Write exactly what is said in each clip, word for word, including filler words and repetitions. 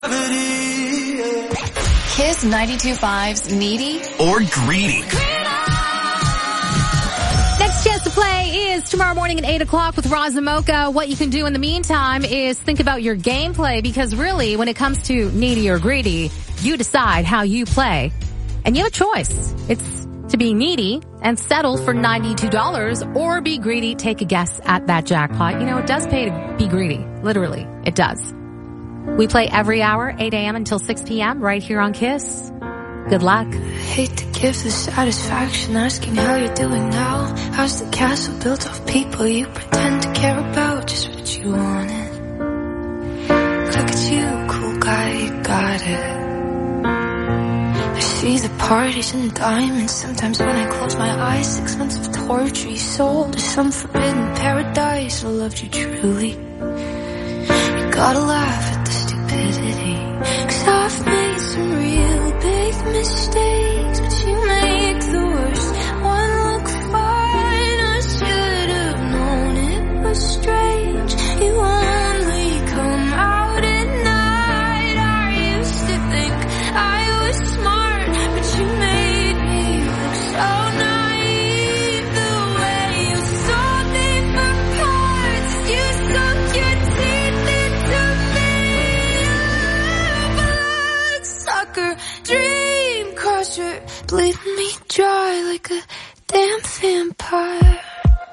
gravity. Kiss ninety-two point five's Needy or Greedy. Next chance to play is tomorrow morning at eight o'clock with Roz and Mocha. What you can do in the meantime is think about your gameplay, because really, when it comes to needy or greedy, you decide how you play. And you have a choice. It's to be needy and settle for ninety-two dollars, or be greedy, take a guess at that jackpot. You know, it does pay to be greedy. Literally, it does. We play every hour, eight a.m. until six p.m. right here on Kiss. Good luck. I hate to give the satisfaction asking how you're doing now. How's the castle built of people you pretend to care about? Just what you wanted. Look at you, cool guy, you got it. I see the parties and diamonds. Sometimes when I close my eyes, six months of torture you sold to some forbidden paradise. I loved you truly. You gotta laugh at the stupidity, 'cause I've made some real big mistakes, but you make the worst one look fine. I should have known it was strange. You only come out at night. I used to think I was smart, but you made me look so naive. The way you sold me for parts, you sunk your teeth into me. Bloodsucker, dream crusher, bleeding me dry like a damn vampire.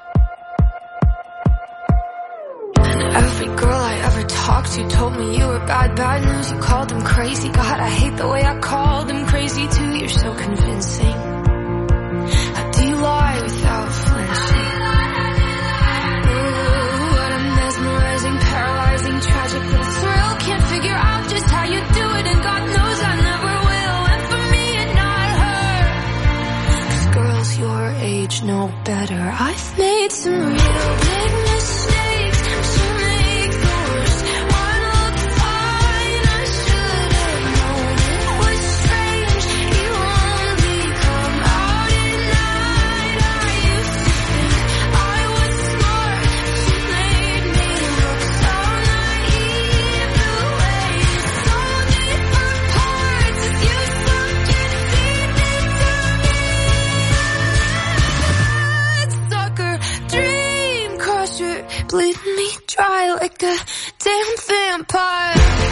And every girl I ever talked to told me you were bad, bad news. You called them crazy. God, I hate the way I called them crazy too. You're so convincing. How do you lie without flinching? Ooh, what a mesmerizing, paralyzing, tragic little thrill. Can't figure out just how you do it, and God knows I never will. And for me and not her, 'cause girls your age know better. I've made some real big mistakes, but you make the worst one look fine. I should have known it was strange. You only come out at night. I used to think I was smart, but you made me look so naive. The way you sold me for parts as you sunk your teeth into me. Bloodsucker, dream crusher, bleeding me dry like a damn vampire.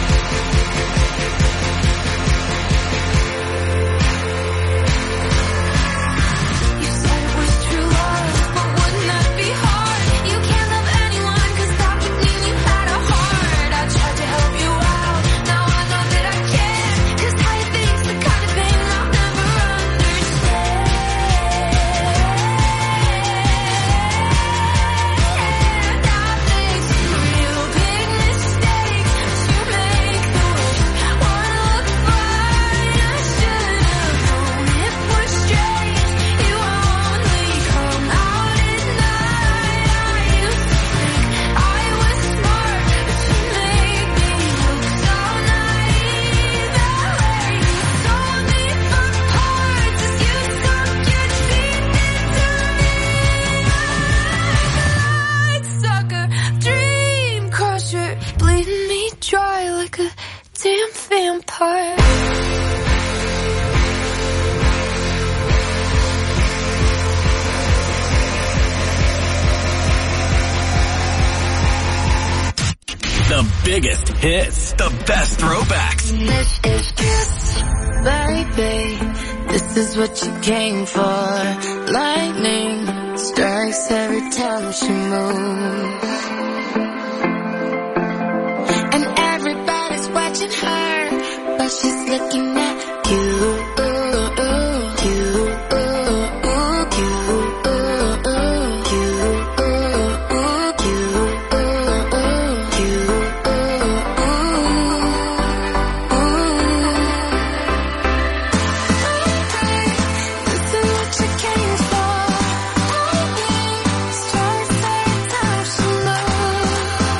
You said it was true love, but wouldn't that be hard? You can't love anyone, 'cause that would mean you had a heart. I tried to help you out, now I know that I can't, 'cause how you think's the kind of thing I'll never understand. I've made some real big mistakes, but you make the worst one look fine. I should have known it was strange. You only come out at night. I used to think I was smart, but you made me look so naive. The way you sold me for parts as you sunk your teeth into me. Bloodsucker, dream crusher, bleeding me dry like a damn vampire. The biggest hits. The best throwbacks. This is Kiss, baby. This is what you came for. Lightning strikes every time she moves, and everybody's watching her, but she's looking at you.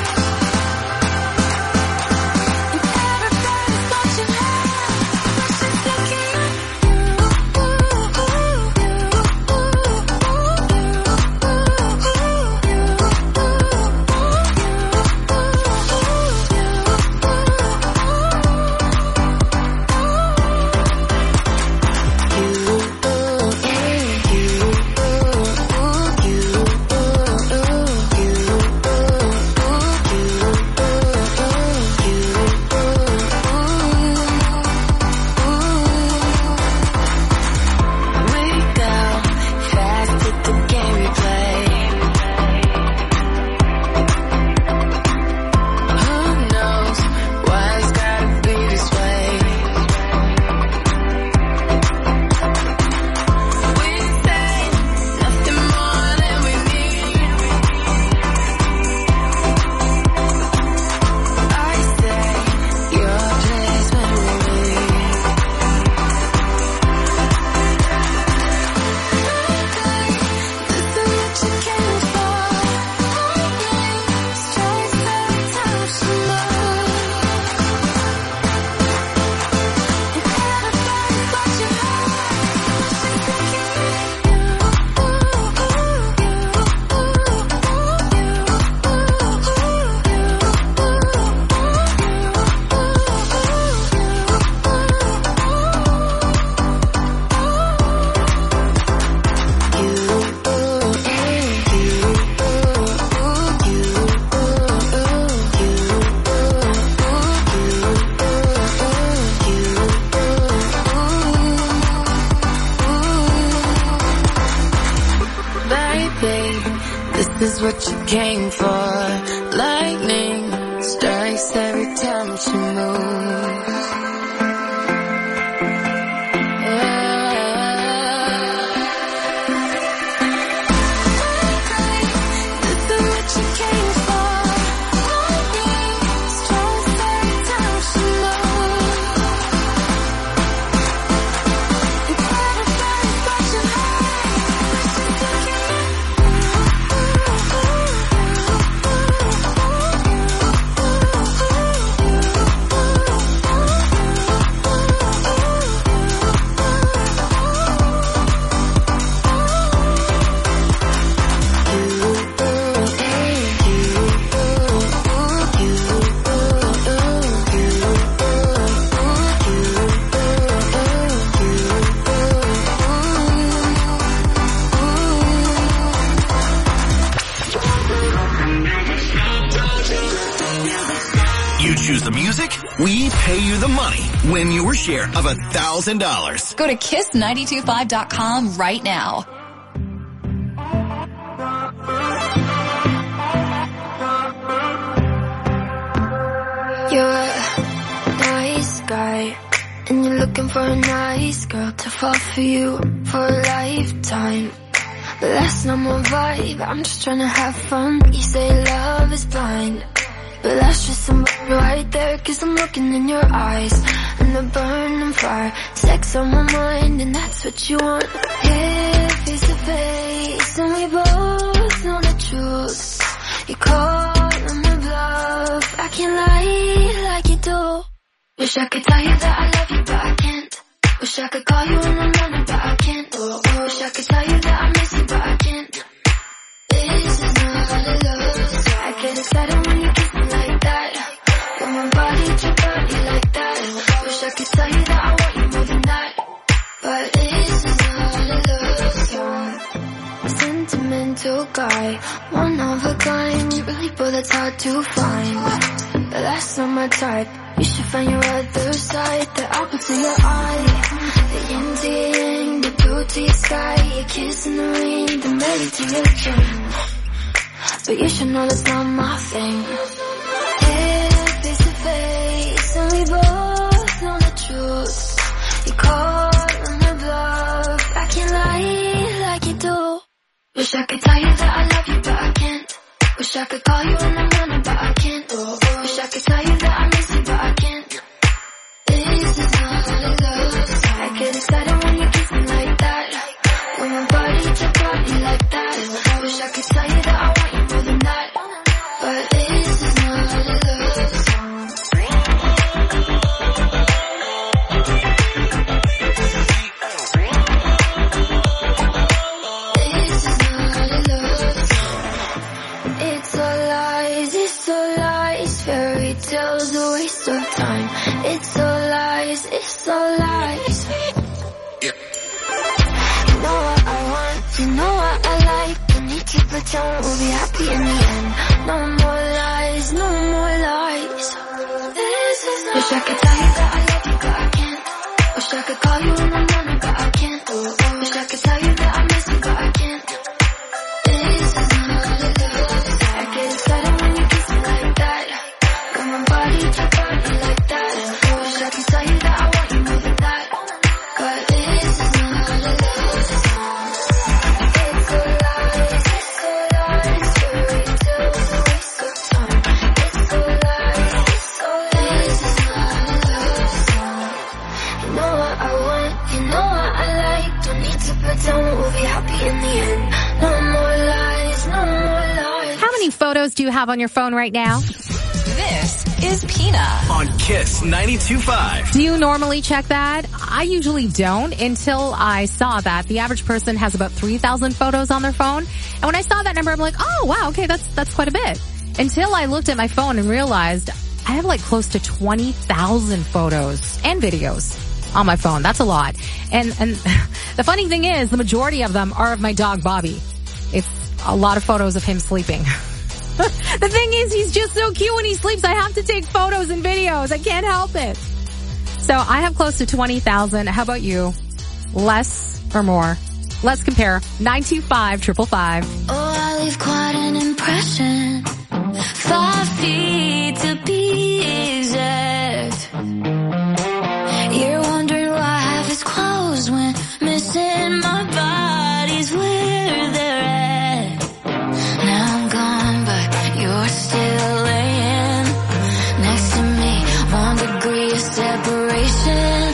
Everybody's watching her. is what you came for. Lightning strikes every time she moves. You choose the music, we pay you the money. Win your share of a thousand dollars. Go to kiss nine two five dot com right now. You're a nice guy, and you're looking for a nice girl to fall for you for a lifetime. But that's not my vibe, I'm just trying to have fun. You say love is blind, but that's just somebody right there, cause I'm looking in your eyes, and they're burning fire. Sex on my mind, and that's what you want. Here, face to face, and we both know the truth. You call on my bluff, I can't lie like you do. Wish I could tell you that I love you, but I can't. Wish I could call you in the morning, but I can't. Wish I could tell you that I miss you, but I can't. This is not a love song. I get excited when you kiss me like that. When my body to body like that. Wish I could tell you that I want you more than that. But this is not a love song. Sentimental guy, one of a kind. Really, but that's hard to find. But that's not my type. You should find your other side. The apple to your eye, the yin to your yang, the blue to your sky, your kiss in the rain, the melody to your dream. But you should know that's not my thing. Here, face to face, and we both know the truth. You call on the bluff, I can't lie like you do. Wish I could tell you that I love you, but I can't. Wish I could call you in the morning, but I can't. Wish I could tell you that I miss you, but I can't. This is not a love song. I get excited when you kiss me like that. When my body to body like that. Wish I could tell you that I want you more than that. But this is not a love song. This is not a love song. It's all lies, it's all lies. Fairy tales, a waste of time. It's all lies, it's all lies. You know what I want, you know what I like. Don't need to pretend we'll be happy in the end. No more lies, no more lies. This is not. Wish I could tell you that I love you, but I can't. Wish I could call you in the morning, but I can't. Wish I could tell you that I miss you, but I can't. This is not a love song. I get excited when you kiss me like that. When my body to body like that. Wish I could tell you that I want you more than that. But this is not a love song. It's all lies, it's all lies. Fairy tales, a waste of time. It's all lies, it's all lies. This is not a love song. You know what I want, you know what I like. Don't need to pretend we'll be happy in the end. No more lies, no more lies. How many photos do you have on your phone right now? This is Pina. On Kiss ninety-two point five. Do you normally check that? I usually don't until I saw that the average person has about three thousand photos on their phone. And when I saw that number, I'm like, oh, wow, okay, that's that's quite a bit. Until I looked at my phone and realized I have like close to twenty thousand photos and videos on my phone. That's a lot. And and the funny thing is, the majority of them are of my dog, Bobby. It's a lot of photos of him sleeping. The thing is, he's just so cute when he sleeps. I have to take photos and videos. I can't help it. So I have close to twenty thousand. How about you? Less or more? Let's compare. nine two five, five five five. Oh, I leave quite an impression. Five feet to be exact. You're wondering why half is closed when missing my body's where they're at. Now I'm gone, but you're still laying next to me. One degree of separation.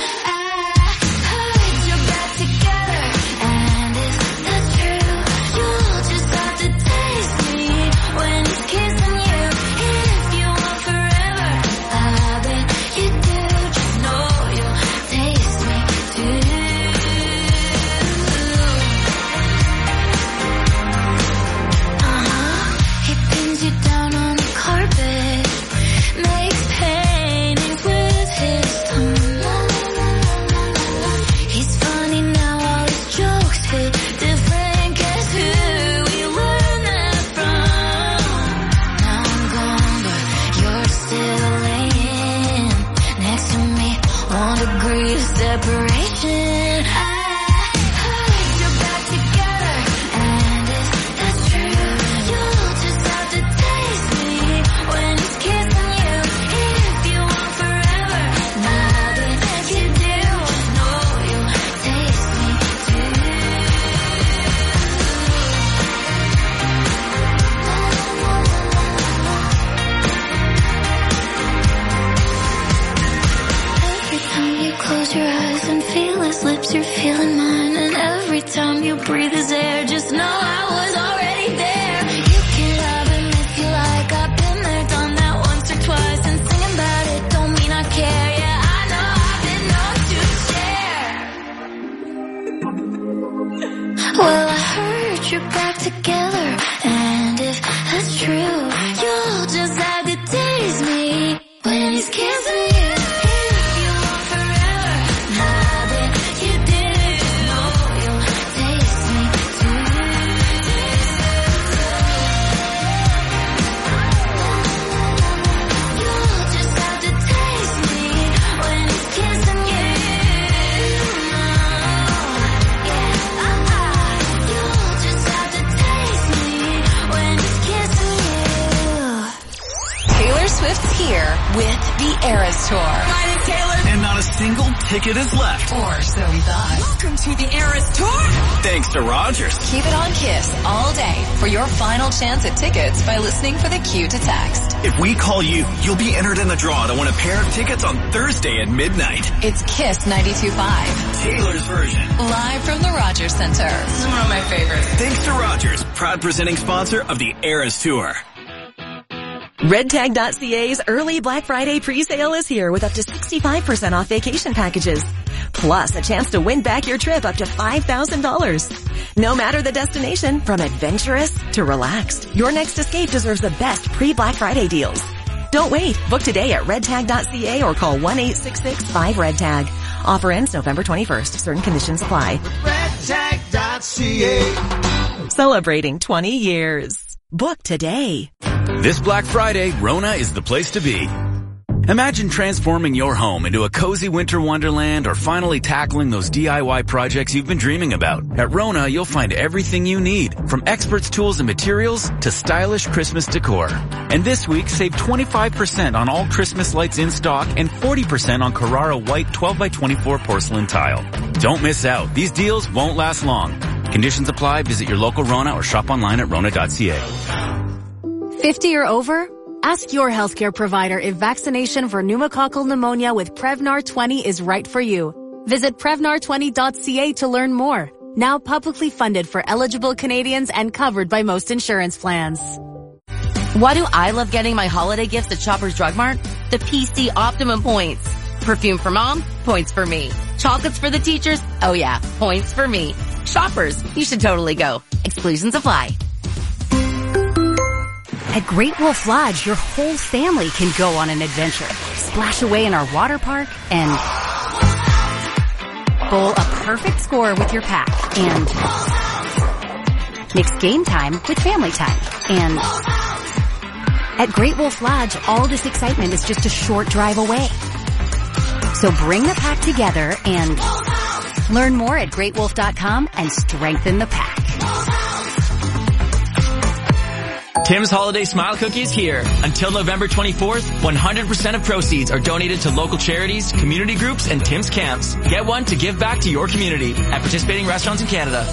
Ticket is left. Or so we thought. Welcome to the Eras Tour. Thanks to Rogers. Keep it on Kiss all day for your final chance at tickets by listening for the cue to text. If we call you, you'll be entered in the draw to win a pair of tickets on Thursday at midnight. It's Kiss ninety-two point five. Taylor's version. Live from the Rogers Center. This is one of my favorites. Thanks to Rogers, proud presenting sponsor of the Eras Tour. red tag dot c a's early Black Friday pre-sale is here with up to sixty-five percent off vacation packages. Plus a chance to win back your trip up to five thousand dollars. No matter the destination, from adventurous to relaxed, your next escape deserves the best pre-Black Friday deals. Don't wait. Book today at red tag dot c a or call one eight six six five red tag. Offer ends November twenty-first. Certain conditions apply. red tag dot c a. Celebrating twenty years. Book today. This Black Friday, Rona is the place to be. Imagine transforming your home into a cozy winter wonderland or finally tackling those D I Y projects you've been dreaming about. At Rona, you'll find everything you need, from experts' tools and materials to stylish Christmas decor. And this week, save twenty-five percent on all Christmas lights in stock and forty percent on Carrara white twelve by twenty-four porcelain tile. Don't miss out. These deals won't last long. Conditions apply. Visit your local Rona or shop online at rona dot c a. fifty or over? Ask your healthcare provider if vaccination for pneumococcal pneumonia with Prevnar twenty is right for you. Visit prevnar twenty dot c a to learn more. Now publicly funded for eligible Canadians and covered by most insurance plans. Why do I love getting my holiday gifts at Shoppers Drug Mart? The P C Optimum points. Perfume for mom? Points for me. Chocolates for the teachers? Oh yeah, points for me. Shoppers, you should totally go. Exclusions apply. At Great Wolf Lodge, your whole family can go on an adventure. Splash away in our water park and bowl a perfect score with your pack and mix game time with family time. And at Great Wolf Lodge, all this excitement is just a short drive away. So bring the pack together and learn more at great wolf dot com and strengthen the pack. Tim's Holiday Smile Cookie is here. Until November twenty-fourth, one hundred percent of proceeds are donated to local charities, community groups, and Tim's camps. Get one to give back to your community at participating restaurants in Canada.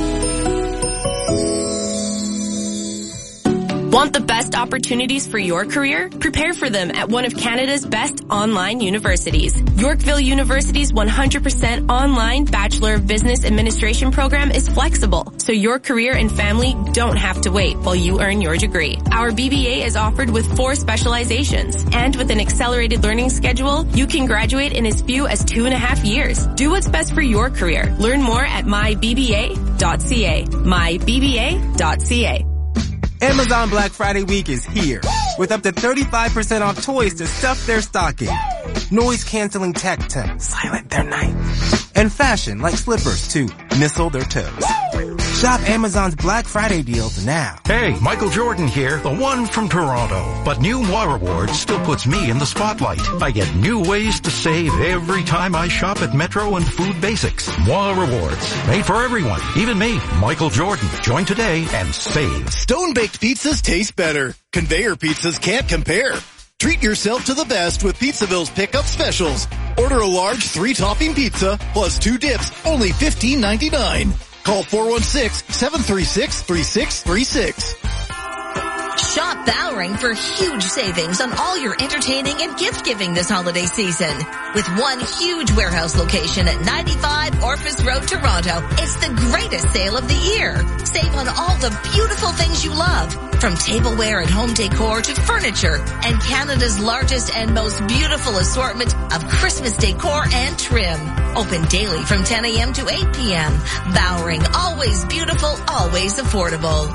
Want the best opportunities for your career? Prepare for them at one of Canada's best online universities. Yorkville University's one hundred percent online Bachelor of Business Administration program is flexible, so your career and family don't have to wait while you earn your degree. Our B B A is offered with four specializations, and with an accelerated learning schedule, you can graduate in as few as two and a half years. Do what's best for your career. Learn more at my b b a dot c a. my b b a dot c a. Amazon Black Friday week is here with up to thirty-five percent off toys to stuff their stocking, noise-canceling tech to silent their night, and fashion like slippers to missile their toes. Shop Amazon's Black Friday deals now. Hey, Michael Jordan here, the one from Toronto. But new Moi Rewards still puts me in the spotlight. I get new ways to save every time I shop at Metro and Food Basics. Moi Rewards, made for everyone, even me, Michael Jordan. Join today and save. Stone-baked pizzas taste better. Conveyor pizzas can't compare. Treat yourself to the best with Pizzaville's pickup specials. Order a large three-topping pizza plus two dips, only fifteen ninety-nine. Call four one six, seven three six, three six three six. Shop Bowring for huge savings on all your entertaining and gift-giving this holiday season. With one huge warehouse location at ninety-five Orpheus Road, Toronto, it's the greatest sale of the year. Save on all the beautiful things you love, from tableware and home decor to furniture, and Canada's largest and most beautiful assortment of Christmas decor and trim. Open daily from ten a.m. to eight p.m. Bowring, always beautiful, always affordable.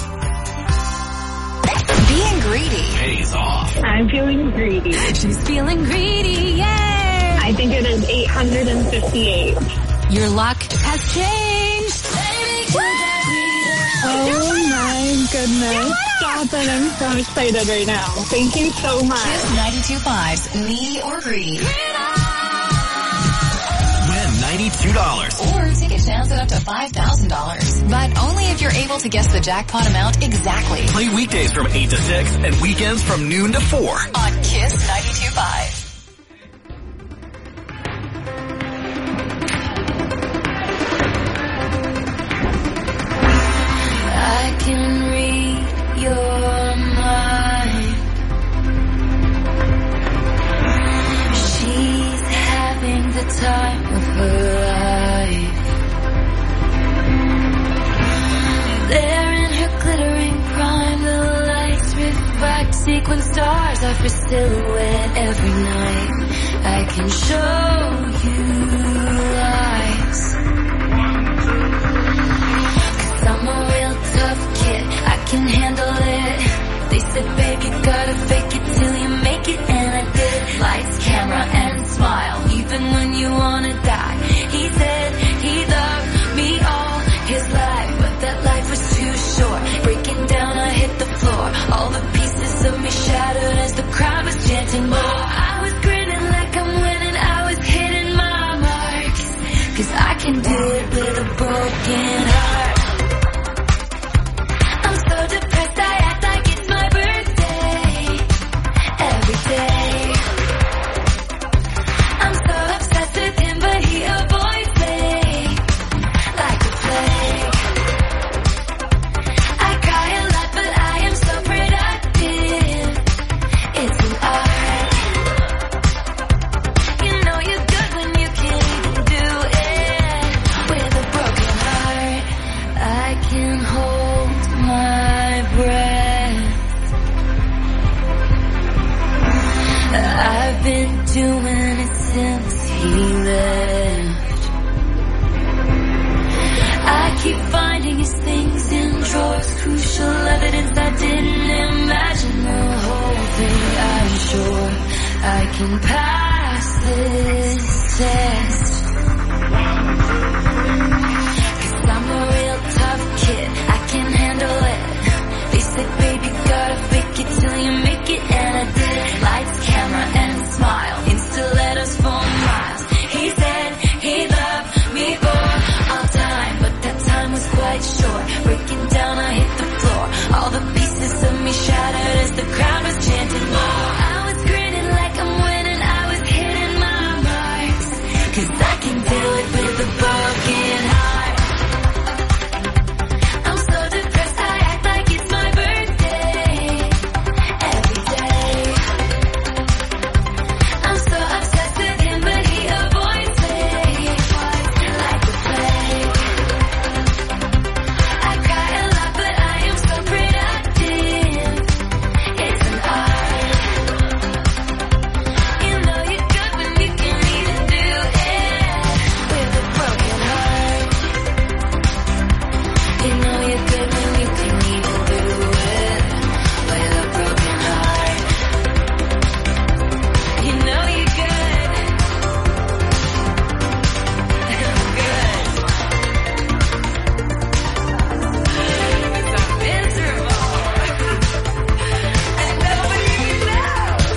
Being greedy pays off. I'm feeling greedy. She's feeling greedy, yay! I think it is eight hundred fifty-eight. Your luck has changed. Oh my goodness. Stop it. I'm so excited right now. Thank you so much. Kiss ninety-two point five's Needy or Greedy. ninety-two dollars. Or take a chance at up to five thousand dollars. But only if you're able to guess the jackpot amount exactly. Play weekdays from eight to six and weekends from noon to four. On Kiss ninety-two point five. I can read your mind. She's having the time of her life. There in her glittering prime, the lights reflect sequin stars off her silhouette every night. I can show you lies. Cause I'm a real tough kid, I can handle it. They said, babe, you gotta fake it till you make it, and I did. Lights, camera, and smile, even when you wanna die. He said he loved me all his life, but that life was too short. Breaking down, I hit the floor. All the pieces of me shattered as the crowd was chanting more. I was grinning like I'm winning, I was hitting my marks. Cause I can do it with a broken heart. I'm so depressed, I act like it's my birthday. Every day I'm so obsessed with him, but he avoids me like a plague. I cry a lot, but I am so productive. It's an art. You know you're good when you can't even do it with a broken heart. I can hold my breath. I've been doing it since he left. I keep finding his things in drawers, crucial evidence I didn't imagine. The whole thing, I'm sure I can pass this test. Cause I'm a real tough kid, I can handle it. They said, baby, you gotta fake it till you make it, and I did. Lights, camera, and smile, insta letters for miles. He said he loved me for all time, but that time was quite short. Breaking down, I hit the floor. All the pieces of me shattered. 'cause I can do it with a broken heart. I'm so depressed, I act like it's my birthday. Every day I'm so obsessed with him, but he avoids me. Like a plague, I cry a lot, but I am so productive. It's an art. You know you're good when you can even do it with a broken heart. You know you're good when you can even do it with a broken heart. You know you're good. Good. It's so miserable. And nobody knows.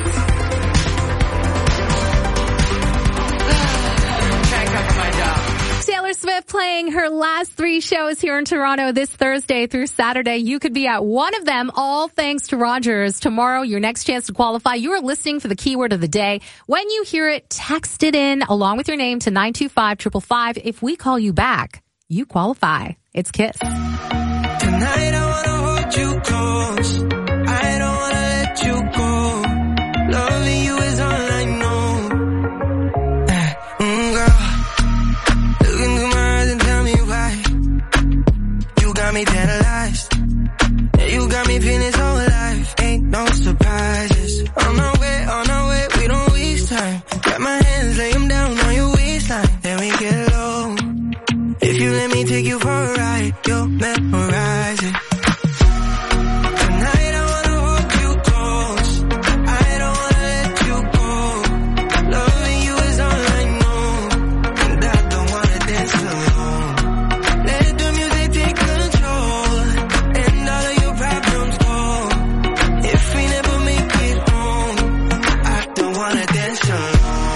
Trying to cover my job. Taylor Swift playing her last three shows here in Toronto this Thursday through Saturday. You could be at one of them, all thanks to Rogers. Tomorrow, your next chance to qualify. You are listening for the keyword of the day. When you hear it, text it in along with your name to nine two five, five five five. If we call you back, you qualify. It's Kiss. Tonight I wanna hold you close. I don't wanna let you go. Loving you is all I know. Eh, mm, girl, look into my eyes and tell me why. You got me paralyzed. Yeah, you got me feeling so alive. Ain't no surprises. On our way, on our way, we don't waste time. Grab my hands, lay them down on your waistline. Then we get low. If you let me take you for a ride, you'll memorize it. Tonight I wanna hold you close. I don't wanna let you go. Loving you is all I know, and I don't wanna dance alone. Let the music take control, and all of your problems go. If we never make it home, I don't wanna dance alone.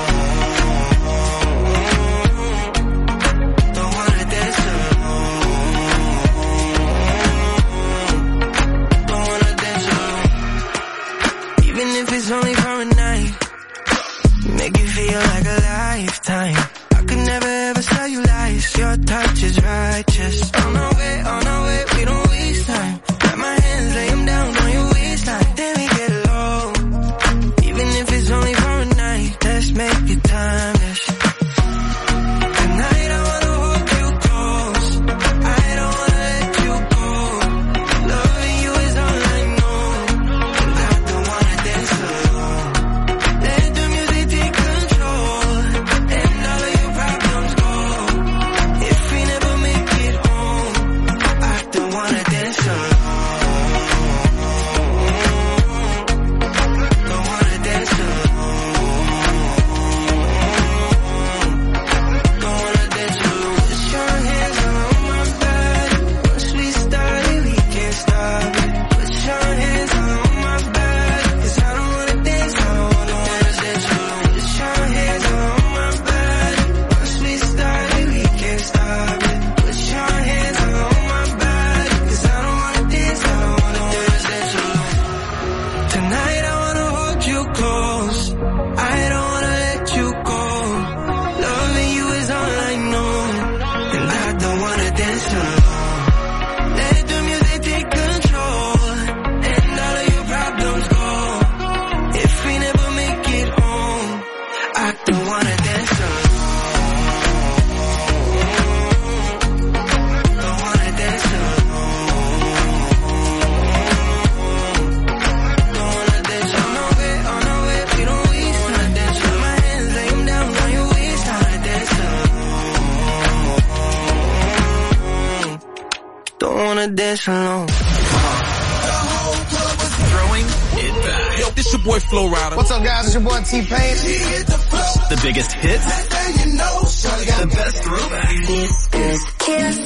Don't wanna dance alone. Don't wanna dance alone. Even if it's only for a night, make you feel like a lifetime. I could never ever tell you lies. Your touch is righteous. On our way, on our way, we don't waste time. Grab my hands, lay them down on your waistline. Then we get low. Even if it's only for a night, let's make it timeless. Tonight I wanna hold you close. I don't wanna let you go. Loving you is all I know, and I don't wanna dance alone. Let the music take control, and all of your problems go. If we never make it home, I don't wanna dance alone. Don't wanna dance alone. Don't wanna dance alone. Put your hands on my body. Once we started, we can't stop it. Put your hands on my body, 'cause I don't wanna dance, I don't wanna dance alone. Put your hands on my body. Once we started, we can't stop it. Put your hands on my body, 'cause I don't wanna dance, I don't wanna dance alone. Tonight I wanna hold you close. I don't wanna let you go. Loving you is all I know, and I don't wanna dance alone. Let the music take control, and all of your problems go. If we never make it home, I don't wanna dance alone. Don't wanna dance alone. Don't wanna dance on our way, on our way, we don't waste time. Dance with my hands, lay them down on your waistline. Dance alone. Don't wanna dance alone. Throwing it back. Yo, this your boy Flo Rida. What's up, guys? It's your boy T-Pain. The biggest hits. The best throwbacks. This is Kiss.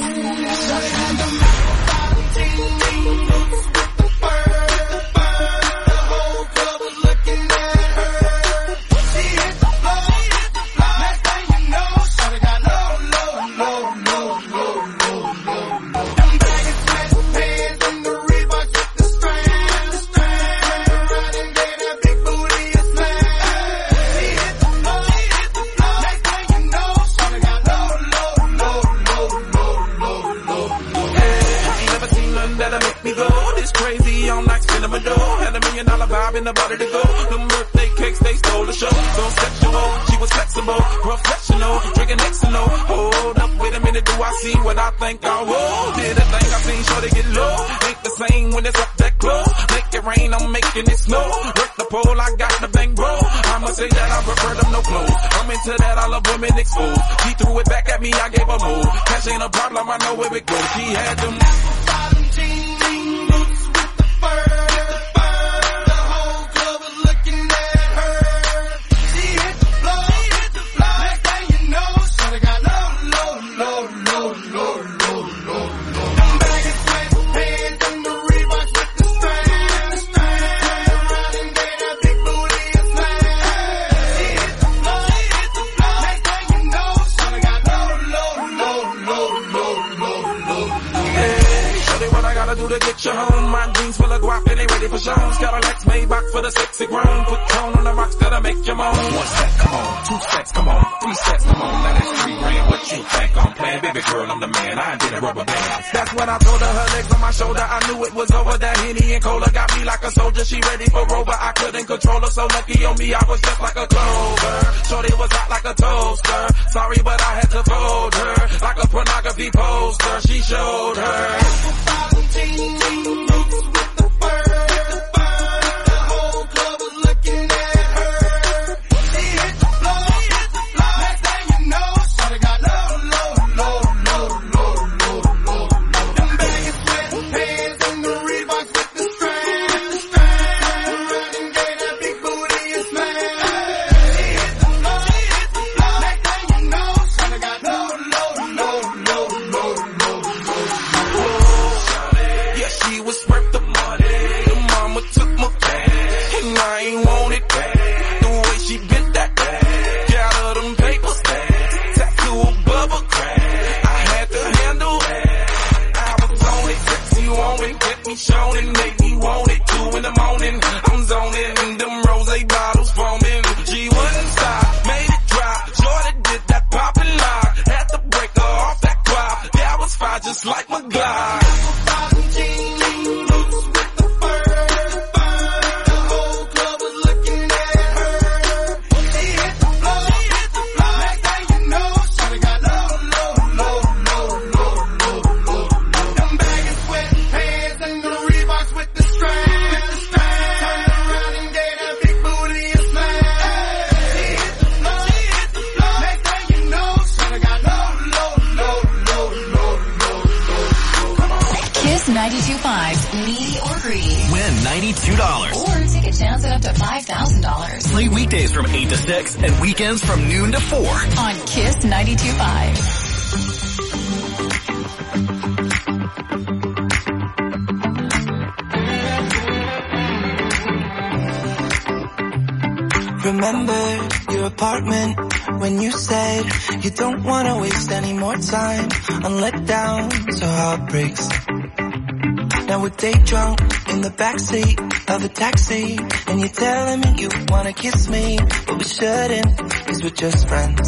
was looking at her. She hit the floor. Next thing you know, shawty got low, low, low, low, low, low, low. Them baggy sweatpants and the Reebok with the strand, the strand. Around and gave that big booty a slam. She hit the floor. Next thing you know, robbing the body to go. Them birthday cakes, they stole the show. So sexual, she was flexible, professional, drinking Xano. Hold up, wait a minute, do I see what I think I will? Did a thing I seen, sure they get low. Ain't the same when it's up that close. Make it rain, I'm making it snow. Work the pole, I got the bang bro. I'ma say that I prefer them no clothes. I'm into that, I love women exposed. She threw it back at me, I gave her move. Cash ain't a problem, I know where it goes. She had them bottom jean boots with the fur. The whole club was looking at her. She hit the floor, hit the floor. Next thing you know, shawty got low, low, low, low, low, low, low, low. Them baggy sweat pants and the Reeboks with the strand, the strand. Riding day, that big booty is slam. She hit the floor, hit the floor. Next thing you know, shawty got low, low, low, low, low, low, low. Hey, shawty, what I gotta do to get you home? My jeans full of guap and they ready for shows. Cadillacs made back for the sexy grown. Put tone on the rocks that'll make you moan. One step, come on. Two steps, come on. Three steps, come on. Now that's three grand. What you think I'm playing? Baby girl, I'm the man. I did a rubber band. That's when I told her her legs on my shoulder. I knew it was over. That Henny and Cola got me like a soldier. She ready for Rover. I couldn't control her. So lucky on me, I was just like a clover. Shorty was hot like a toaster. Sorry, but I had to fold her. Like a pornography poster. She showed her. Jean, jean boots with the fur. The whole club was looking at her. She hit the floor, hit the floor. Next thing you know, shawty got low, low, low, low, low, low, low, low. Them baggy sweat pants and the Reeboks with the strand, the strand. Riding day, that big booty is slam. She hit the floor, hit the floor. Next thing you know, shawty got low, low, low, low, low, low, low. Yeah, she was worth the money. The mama took my cash, and I ain't want it back. The way she bit that ass, got her them paper stacks, tattoo a bubble crack. I had to handle that. I was on it, sexy on it, get me shown and make me want it. Two in the morning, I'm zoning, and them rose bottles foaming. She wouldn't stop, made it drop. Jordan did that pop and lock. Had to break her off that clock. That was fire, just like my Glock. Jean boots with the fur. The whole club was looking at her. She hit the floor, hit the floor. Next thing you know, shawty got low, low, low, low, low, low, low, low. Them baggy sweat pants and the Reeboks with the strand, the strand. Turn around and gave that big booty a slam. She hit the floor, hit the floor. Next thing you know, shawty got low, low, low, low, low, low, low. Come on. Kiss ninety-two point five's Needy or Greedy. Win ninety-two dollars. Or take a chance at up to five thousand dollars. Play weekdays from eight to six and weekends from noon to four. On Kiss ninety-two point five. Remember your apartment when you said you don't want to waste any more time on letdowns or heartbreaks. Now we're day drunk in the backseat of a taxi, and you're telling me you wanna kiss me, but we shouldn't, cause we're just friends.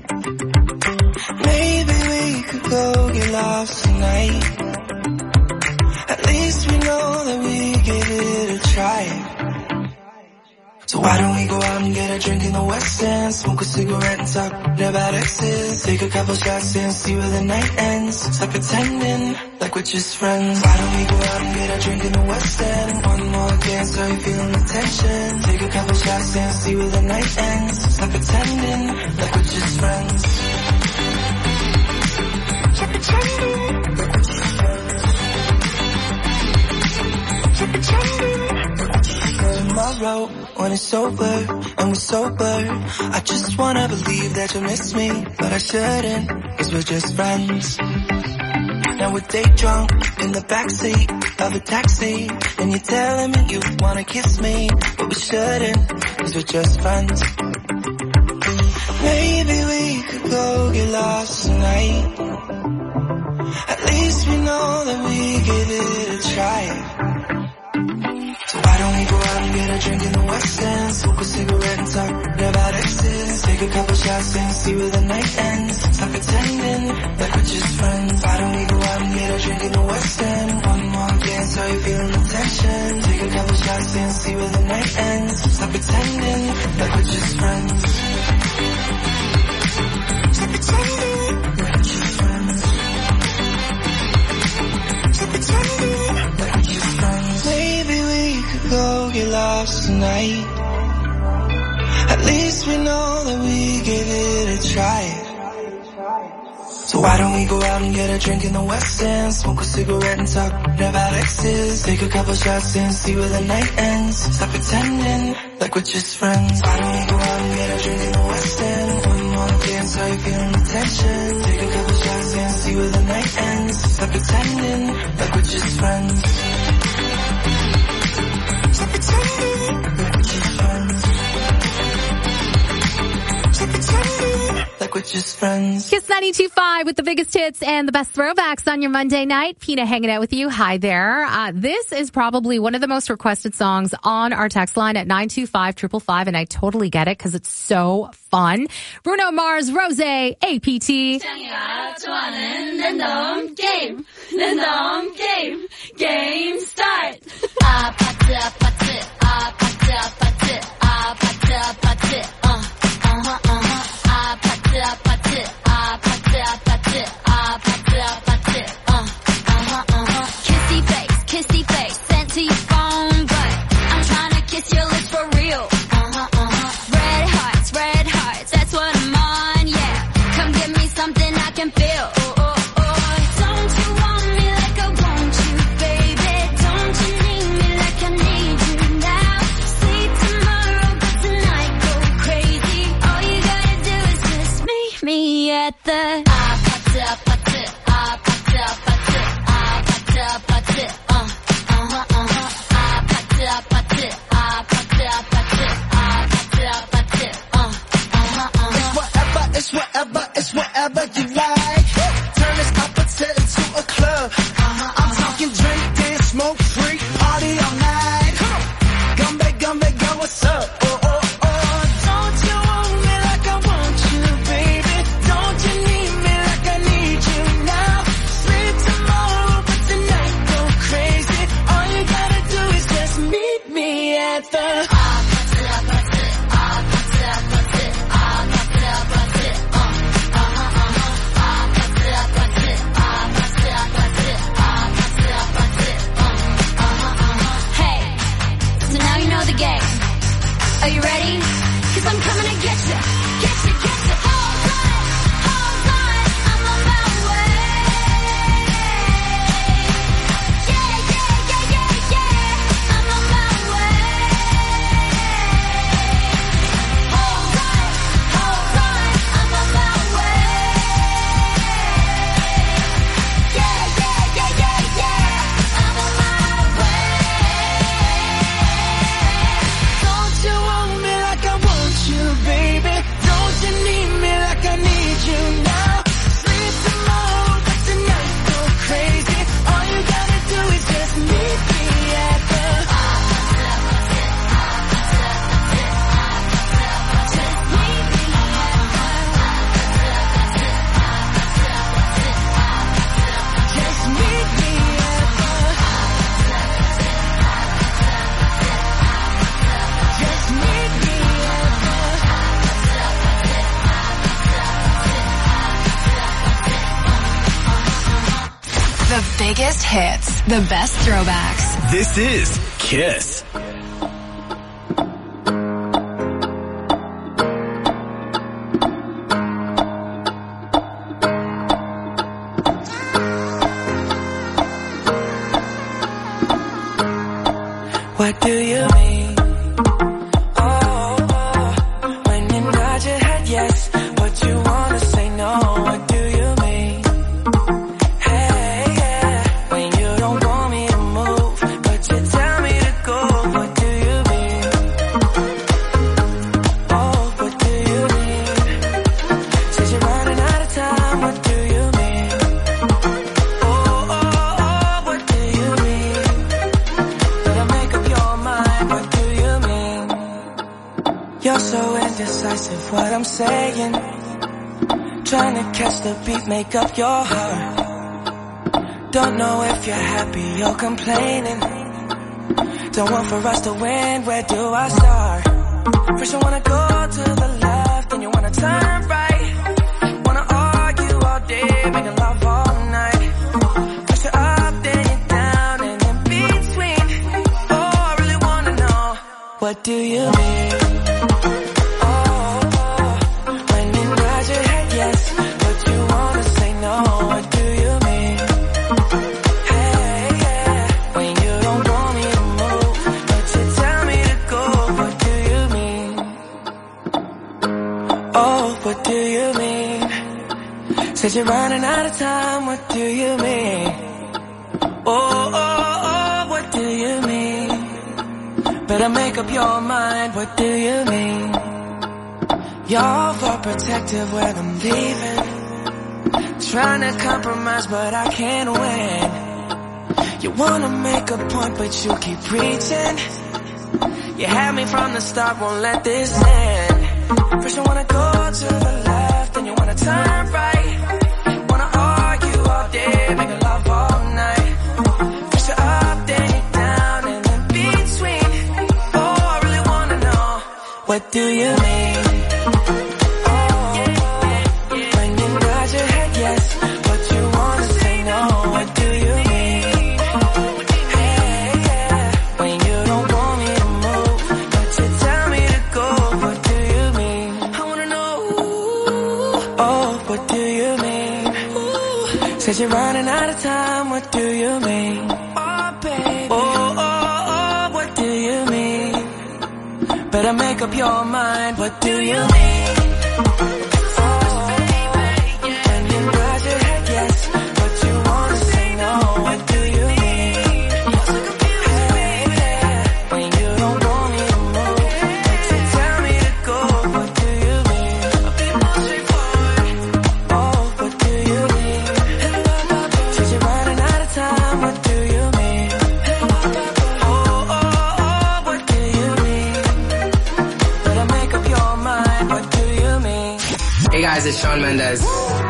Maybe we could go get lost tonight. At least we know that we give it a try. So why don't we go out and get a drink in the West End, smoke a cigarette and talk about exes, take a couple shots and see where the night ends. Stop pretending like we're just friends. Why don't we go out and get a drink in the West End, one more dance, are you feeling the tension? Take a couple shots and see where the night ends. Stop pretending like we're just friends. Stop pretending like we're just friends. Stop pretending. Tomorrow, when it's over and we're sober, I just wanna believe that you miss me, but I shouldn't, cause we're just friends. Now we're day drunk in the backseat of a taxi, and you're telling me you wanna kiss me, but we shouldn't, cause we're just friends. Maybe we could go get lost tonight. At least we know that we give it a try. So why don't we go out and get a drink in the West End, smoke a cigarette and talk about exes, take a couple shots and see where the night ends. Stop pretending like we're just friends. Why don't we go out and get a drink in the West End, one more dance, are you feeling the tension? Take a couple shots shots and see where the night ends. Stop pretending like we're just friends. Stop pretending like we're just friends. Stop pretending like we're just friends. Maybe we could go get lost tonight. At least we know that we gave it a try. So why don't we go out and get a drink in the West End, smoke a cigarette and talk about exes, take a couple shots and see where the night ends. Stop pretending like we're just friends. Why don't we go out and get a drink in the West End, when you wanna dance, how you feeling the tension, take a couple shots and see where the night ends. Stop pretending like we're just friends. Stop pretending like we're just friends. Stop pretending like we're just friends. Kiss ninety-two point five with the biggest hits and the best throwbacks on your Monday night. Pina hanging out with you. Hi there. Uh, this is probably one of the most requested songs on our text line at nine two five, five five five, and I totally get it because it's so fun. Bruno Mars, Rose, A P T. 좋아하는 랜덤 게임, 랜덤 게임, 게임 스타트. 아파트, 아파트, 아파트, 아파트, 아파트, 아파트, 어, 어허, 어허. 아파트, 아파트, 아파트, 아파트, 아파트, 아파트, 어, 어허, 어허. Kissy face, kissy face, sent to your phone, but I'm trying to kiss your lips for real. Uh-huh, uh-huh. Red hearts, red hearts, that's what I'm on, yeah. Come give me something I can feel. Oh, oh, oh. Don't you want me like I want you, baby? Don't you need me like I need you now? Sleep tomorrow, but tonight go crazy. All you gotta do is just meet me at the 아파트, 아파트, 아파트, 아파트, 아파트, 아파트, 어, 어허, 어허. 아파트, 아파트, 아파트, 아파트, 아파트, 아파트, 어, 어허, 어허. It's whatever, it's whatever, it's whatever you like. Turn this opposite into a club. I'm talking drink, dance, smoke, freak, party all night. Gumbe, gumbe, go, what's up? Oh, oh, oh. Don't you want me like I want you, baby? Don't you need me like I need you now? Sleep tomorrow, but tonight go crazy. All you gotta do is just meet me at the 아파트, 아파트, 아파트, 아파트, 아파트, 아파트, 어, 어허, 어허. 아파트, 아파트, 아파트, 아파트, 아파트, 아파트, 어, 어허, 어허. Hey, so now you know the game. Are you ready? Cause I'm coming to get you, get you, get you. Hold on, hold on, I'm on my way. Yeah, yeah, yeah, yeah, yeah, I'm on my way. Hold on, hold on, I'm on my way. Yeah, yeah, yeah, yeah, yeah, I'm on my way. Don't you want me like I want you, baby? Don't you need me like I need you now? Sleep tomorrow, but tonight go crazy. All you gotta do is just meet me at the just meet me just meet me at the just meet me at The biggest hits, the best throwbacks. This is Kiss. What do you mean? Oh, oh, when you nod your head yes, but you wanna say no. What do you mean? Hey, yeah, when you don't want me to move, but you tell me to go. What do you mean? Oh, what do you mean? Says you're running out of time. What do you mean? Oh, oh, oh, what do you mean? Better make up your mind. What do you mean? You're so indecisive. What I'm saying, trying to catch the beat, make up your heart. Don't know if you're happy or complaining. Don't want for us to win, where do I start? First you wanna go to the left, then you wanna turn right. Wanna argue all day, making love all night. First you're up, then you're down, and in between. Oh, I really wanna know, what do you mean? Oh, oh, when you nod your head yes, but you wanna say no, what do you mean? Hey, yeah, when you don't want me to move, but you tell me to go, what do you mean? Oh, what do you mean? Said you're running out of time, what do you mean? Oh, oh, oh, what do you mean? Better make up your mind, what do you mean? You're for protective when I'm leaving. Trying to compromise, but I can't win. You wanna make a point, but you keep preaching. You had me from the start, won't let this end. First you wanna go to the left, then you wanna turn right. Wanna argue all day, make love all night. First you're up, then you're down, and in between. Oh, I really wanna know, what do you mean? Said you're running out of time, what do you mean? Oh, baby. Oh, oh, oh, what do you mean? Better make up your mind, what do you mean? Hey guys, it's Shawn Mendes.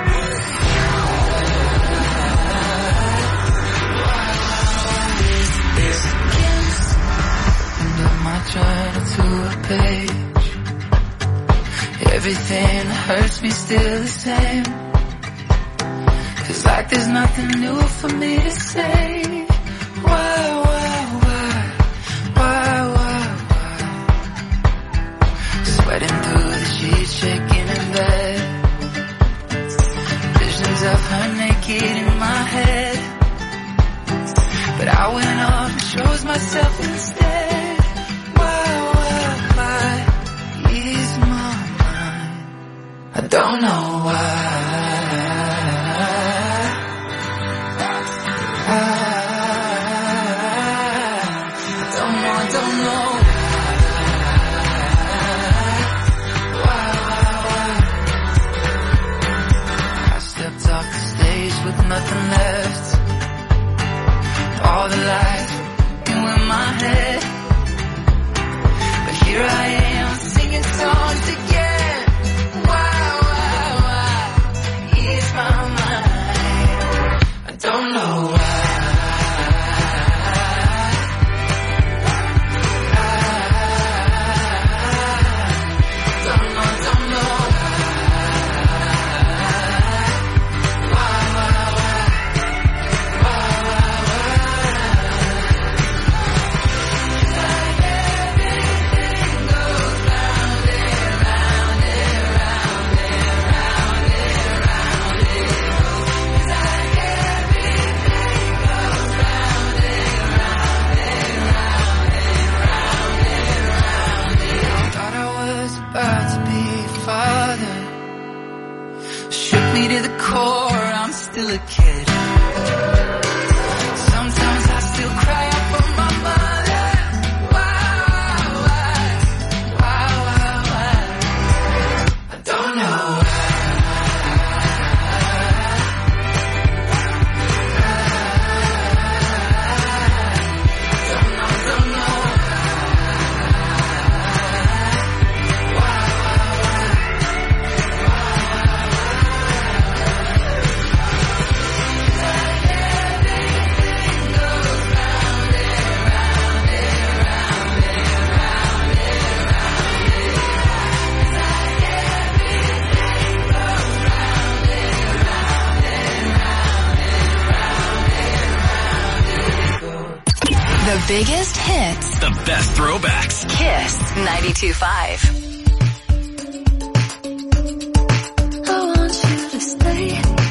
My journal to a page. Everything that hurts me still the same. Feels like there's nothing new for me to say. Why, why, why, why, why, why? Sweating through the sheets, shaking in bed. Visions of her naked in my head. But I went off and chose myself instead. I don't know why. I, I don't know, I don't know why, why, why. I stepped off the stage with nothing left. All the lights were in my head. But here I am singing songs again. Don't know why. Don't know, don't know why, why, why, why, why, why. It's like everything goes round and round and round and round and round and it's like about to be a father. Shook me to the core, I'm still a kid. Sometimes I still cry out for my mother. Why, why, why, why, why? I don't know why. Don't know, don't know. Why, why, why? The biggest hits. The best throwbacks. Kiss ninety-two point five. I want you to stay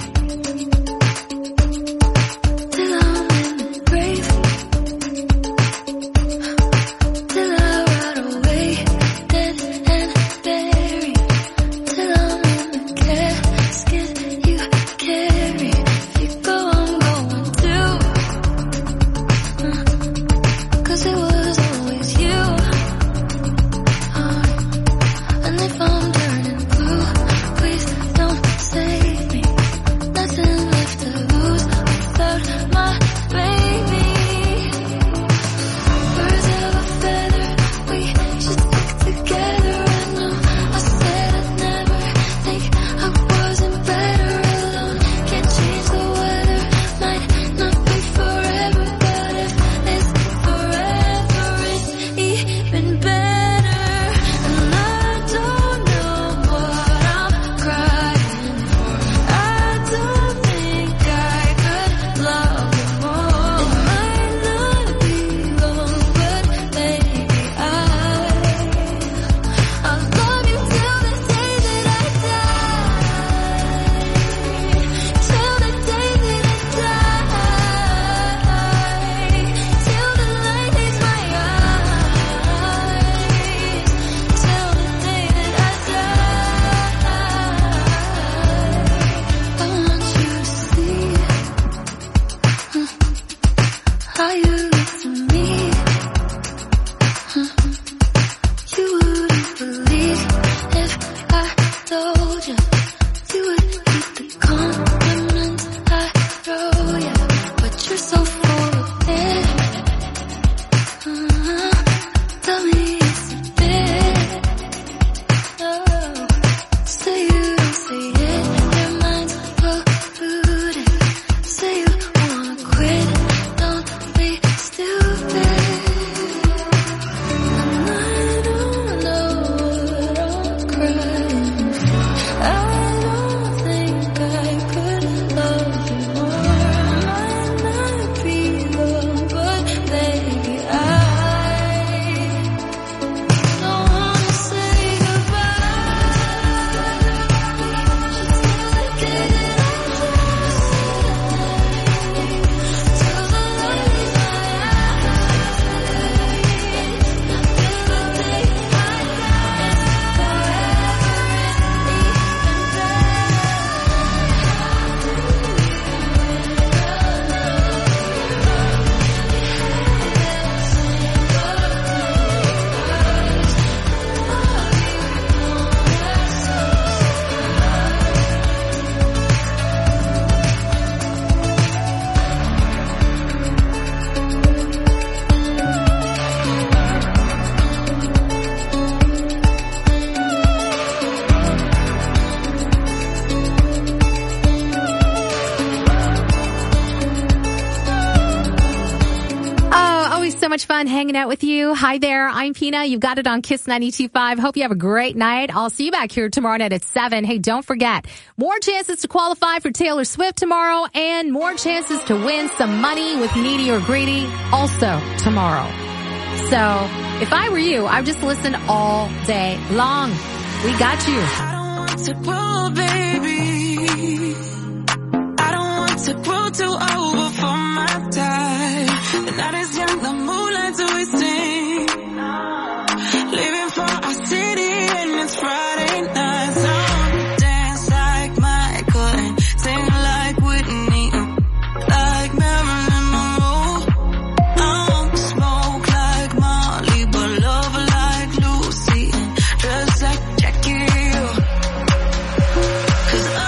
till I'm in the grave, till I rot away, dead and buried, till I'm in the casket you carry. If you go, I'm going too, 'cause it was always you. And if I'm turning blue, please don't save me. Nothing left to lose without my baby. Birds of a feather, we should stick together. I know I said I'd never think I wasn't better alone. Can't change the weather, might not be forever, but if it's forever, it's even better. And I don't know what I'm crying for. I don't think I could love you more. It might not be long, but maybe I I'll love you till the day that I die. Till the day that I die. Till the light hits my eyes. Till the day that I die. I want you to see how you look to me. You wouldn't believe if I told you. You would keep the compliments I throw you, but you're so full of it. Uh-huh. Tell me it's a bit. Oh, say you don't say it. Your mind's polluted. Say you wanna quit. Don't be stupid. And I don't know what I'm crying for. I don't think I could love you more. Might not be long, but maybe I don't wanna say So much fun hanging out with you. Hi there. I'm Pina. You've got it on Kiss ninety-two point five. Hope you have a great night. I'll see you back here tomorrow night at seven. Hey, don't forget, more chances to qualify for Taylor Swift tomorrow and more chances to win some money with Needy or Greedy also tomorrow. So if I were you, I would just listen all day long. We got you. I don't want to grow, baby. I don't want to grow too old for my time. The night is young, the moonlight's twisting. Living for our city and it's Friday night. So I'ma dance like Michael and sing like Whitney, like Marilyn Monroe. I'll smoke like Molly, but love like Lucy, and dress like Jackie. 'Cause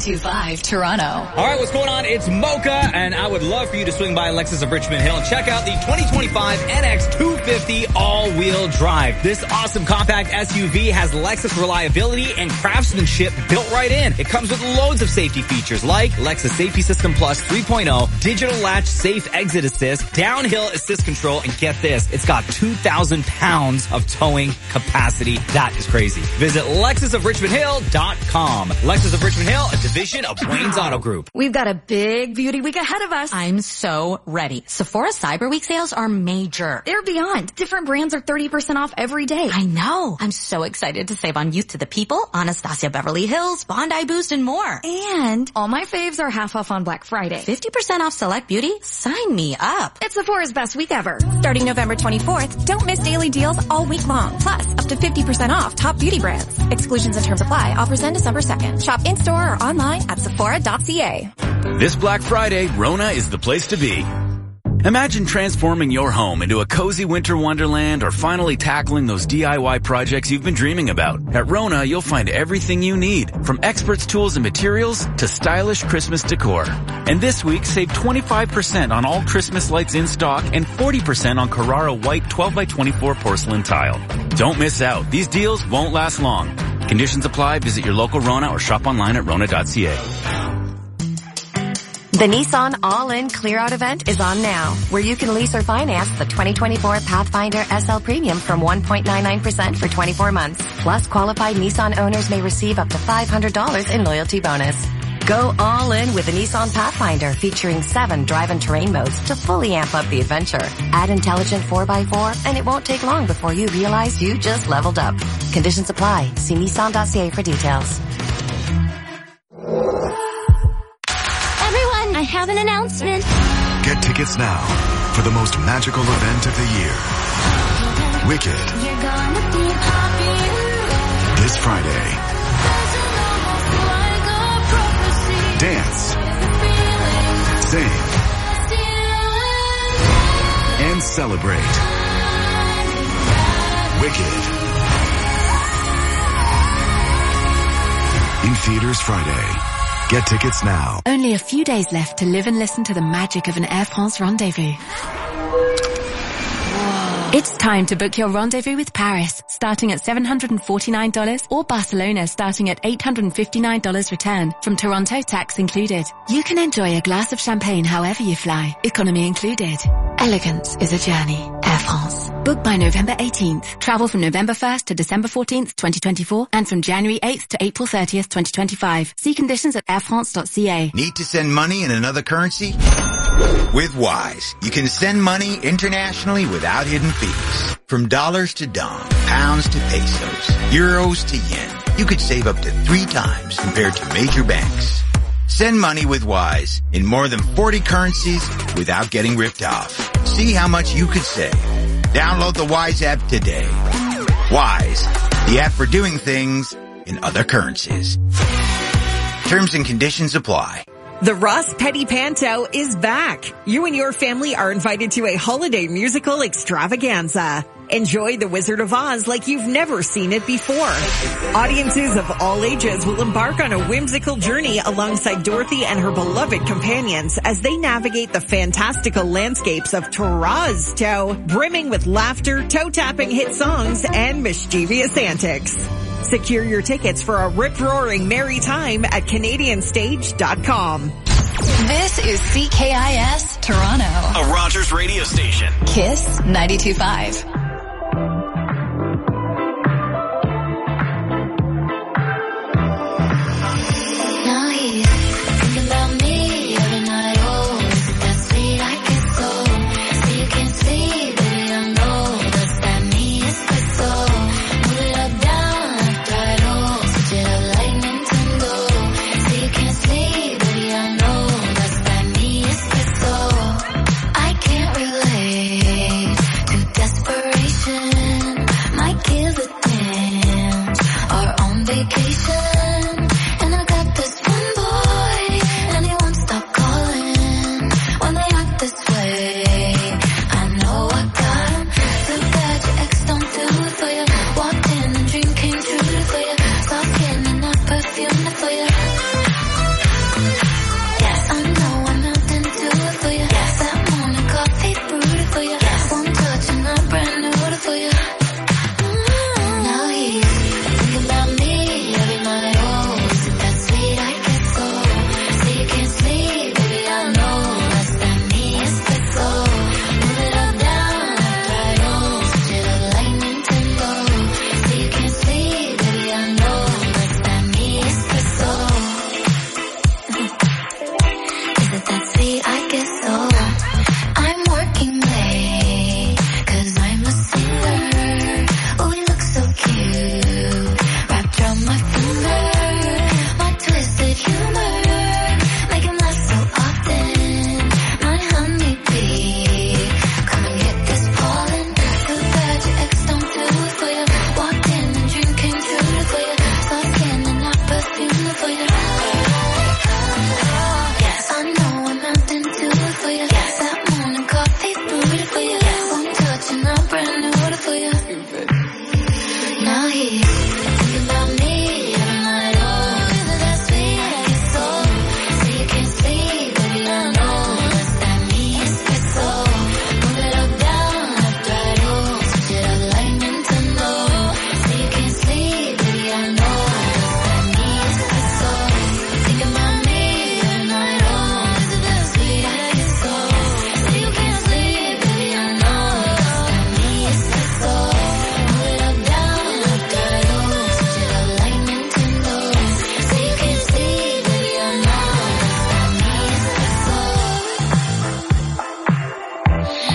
ninety-two point five Toronto. All right, what's going on? It's Mocha, and I would love for you to swing by Lexus of Richmond Hill and check out the twenty twenty-five N X two fifty all-wheel drive. This awesome compact S U V has Lexus reliability and craftsmanship built right in. It comes with loads of safety features like Lexus Safety System Plus three point oh, digital latch safe exit assist, downhill assist control, and get this, it's got two thousand pounds of towing capacity. That is crazy. Visit Lexus of Richmond Hill dot com. Lexus of Richmond Hill, a division of Wayne's Auto Group. We've got a big beauty week ahead of us. I'm so ready. Sephora Cyber Week sales are major. They're beyond. Different brands are thirty percent off every day. I know. I'm so excited to save on Youth to the People, Anastasia Beverly Hills, Bondi Boost, and more. And all my faves are half off on Black Friday. fifty percent off select beauty? Sign me up. It's Sephora's best week ever. Starting November twenty-fourth, don't miss daily deals all week long. Plus, up to fifty percent off top beauty brands. Exclusions and terms apply. Offers end December second. Shop in-store or online at sephora dot c a. This Black Friday, Rona is the place to be. Imagine transforming your home into a cozy winter wonderland or finally tackling those D I Y projects you've been dreaming about. At Rona, you'll find everything you need, from experts' tools and materials to stylish Christmas decor. And this week, save twenty-five percent on all Christmas lights in stock and forty percent on Carrara white twelve by twenty-four porcelain tile. Don't miss out. These deals won't last long. Conditions apply. Visit your local Rona or shop online at rona dot c a. The Nissan All-In Clear-Out event is on now, where you can lease or finance the twenty twenty-four Pathfinder S L Premium from one point nine nine percent for twenty-four months. Plus, qualified Nissan owners may receive up to five hundred dollars in loyalty bonus. Go all in with the Nissan Pathfinder, featuring seven drive and terrain modes to fully amp up the adventure. Add intelligent four by four, and it won't take long before you realize you just leveled up. Conditions apply. See nissan dot c a for details. I have an announcement. Get tickets now for the most magical event of the year. Wicked. This Friday. Dance. Sing. And celebrate. Wicked. In theaters Friday. Get tickets now. Only a few days left to live and listen to the magic of an Air France rendezvous. It's time to book your rendezvous with Paris, starting at seven hundred forty-nine dollars, or Barcelona starting at eight hundred fifty-nine dollars return, from Toronto tax included. You can enjoy a glass of champagne however you fly, economy included. Elegance is a journey. Air France. Book by November eighteenth. Travel from November first to December fourteenth, twenty twenty-four, and from January eighth to April thirtieth, twenty twenty-five. See conditions at air france dot c a. Need to send money in another currency? With Wise, you can send money internationally without hidden fees. From dollars to dong, pounds to pesos, euros to yen, you could save up to three times compared to major banks. Send money with Wise in more than forty currencies without getting ripped off. See how much you could save. Download the Wise app today. Wise, the app for doing things in other currencies. Terms and conditions apply. The Ross Petty Panto is back. You and your family are invited to a holiday musical extravaganza. Enjoy The Wizard of Oz like you've never seen it before. Audiences of all ages will embark on a whimsical journey alongside Dorothy and her beloved companions as they navigate the fantastical landscapes of Toronto, brimming with laughter, toe-tapping hit songs, and mischievous antics. Secure your tickets for a rip-roaring merry time at canadian stage dot com. This is C K I S Toronto, a Rogers radio station. Kiss ninety-two point five. Now he's thinking about me every night. Oh, isn't that sweet? I guess so. So you can see, baby, I know that's that me. It's the soul. Move it up, down, left, right, oh, switch it up like Nintendo. So you can see, baby, I know that's that me. It's the soul. I can't relate. Too desperate.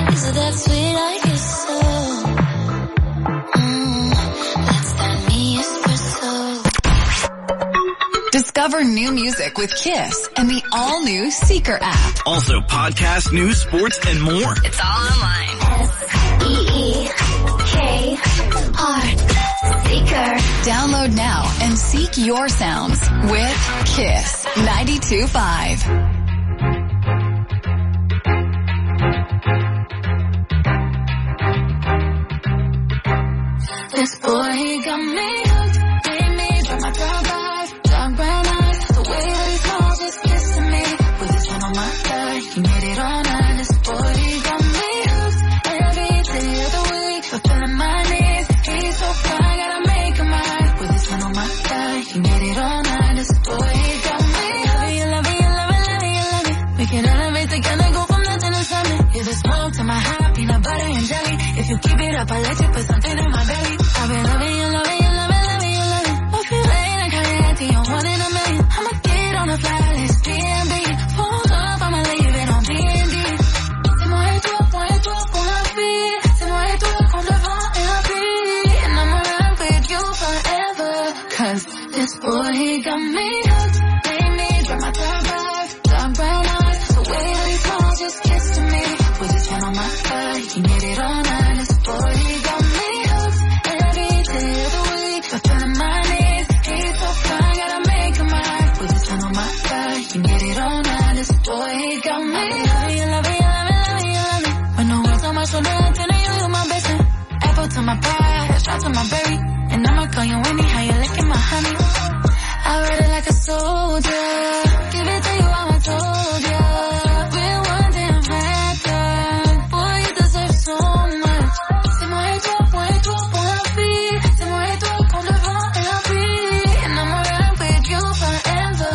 Is it that sweet I guess so? Mm, that's that me espresso. Discover new music with Kiss and the all-new Seeker app. Also podcast, news, sports, and more. It's all online. S E E K R Seeker. Download now and seek your sounds with Kiss ninety-two point five. This boy, he got me hooked. Made me drop my top five. Dark brown eyes. The way that he smiles just kissing me. With his hand on my thigh. He made it all night. This boy, he got me hooked. Every day of the week. Fulfilling my needs. He's so fly, gotta make him mine. With his hand on my thigh. He made it all night. This boy, he got me hooked. You love it, you love it, love it, you love it. We can elevate together, go from nothing to something. You're the smoke to my high, peanut butter and jelly. If you keep it up, I'll let you put something in my belly. I've been loving you, loving you, loving, loving you, loving. I feel like I had the one in a million. I'ma get on the fly list, D M B. Pull up, I'ma leave it on D and D. C'est moi et toi, moi et toi pour la vie. C'est moi et toi contre le vent et la pluie. And I'ma run with you forever. Cause this boy, he got me hooked. Made me drop my top five. Dark brown eyes. The way that he smiles just kissing me. With his hand on my thigh. He made it all night. This boy, he got me. He made it all night, this boy, he got me. I love you, love you, love you, love you, love you. When the world's on my shoulder, I tell you you're my best friend. Apple to my pie, shot to my berry. And I'ma call you anyhow, you're licking my honey. I ride it like a soldier. Give it to you, how I told ya. Real one damn factor. Boy, you deserve so much. C'est moi et toi, moi et toi pour la vie. C'est moi et toi contre le vent et la pluie. And I'ma run with you forever.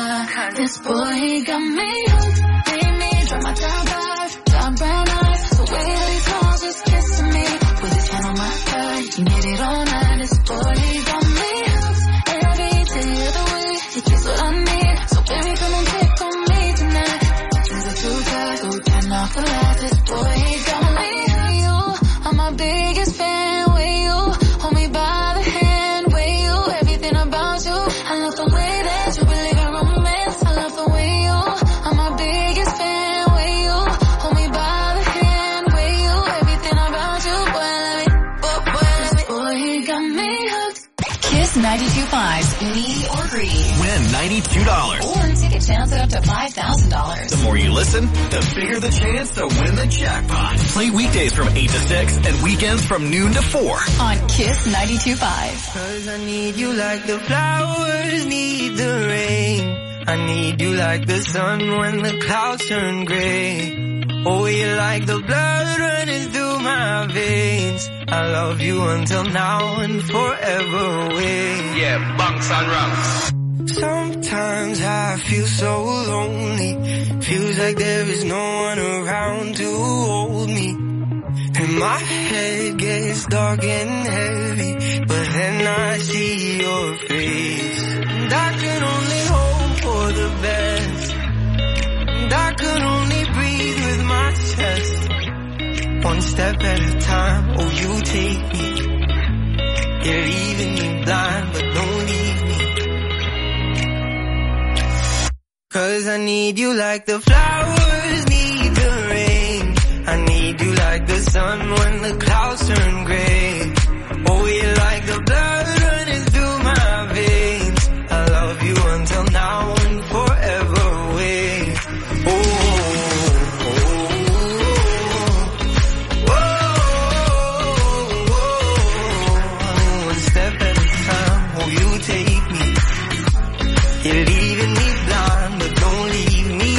This boy, he got me hooked. Made me drop my top five. Dark brown eyes. The way that he smiles just kissing me. With his hand on my thigh. He made it all night. This boy, he got me hooked. Every day of the week. He gets what I need. So baby, come and pick on me tonight. Things are too bad. So we turn off the lights. This boy, he got me hooked. You are my biggest fan. With you. Hold me by the hand. With you. Everything about you. I love the way that you believe in romance. I love the way you are my biggest fan. With you, hold me by the hand. With you, everything about you, boy, I love it. Boy, boy, I love it. Boy, he got me hooked. Kiss ninety-two point five's Needy or Greedy. Win ninety-two dollars. Or ticket chance at up to five thousand dollars. The more you listen, the bigger the chance to win the jackpot. Play weekdays from eight to six and weekends from noon to four. On Kiss ninety-two point five. Cause I need you like the flowers need the rain. I need you like the sun when the clouds turn gray. Oh, you're like the blood running through my veins. I love you until now and forever away. Yeah, bunks and rungs. Sometimes I feel so lonely. Feels like there is no one around to hold me. And my head gets dark and heavy, but then I see your face. And I can only hope for the best. And I can only breathe with my chest. One step at a time, oh you take me. You're leaving me blind, but don't leave me. Cause I need you like the flowers need the rain. I need you like the sun when the clouds turn gray. Oh, you're like the blood running through my veins. I love you until now and forever away. Oh, oh, oh, oh, oh. One step at a time, oh, you take me. You're leaving me blind, but don't leave me.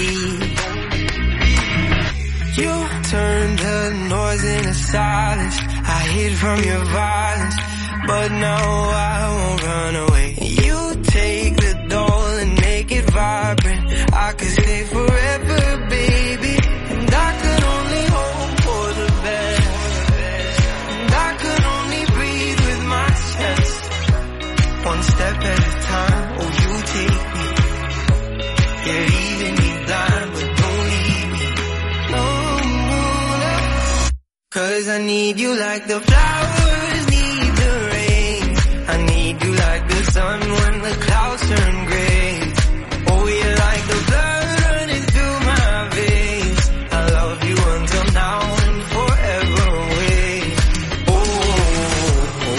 You turned the noise into silence. I hid from your violence, but now I won't run away. You take the doll and make it vibrant. I could stay forever, baby. And I could only hope for the best. And I could only breathe with my chest. One step at a time, oh you take me. You're leaving me blind, but don't leave me. No, no, no. Cause I need you like the flowers need the rain. I need you like the sun when the clouds turn gray. Oh, you're like the blood running through my veins. I love you until now and forever away. Oh, oh,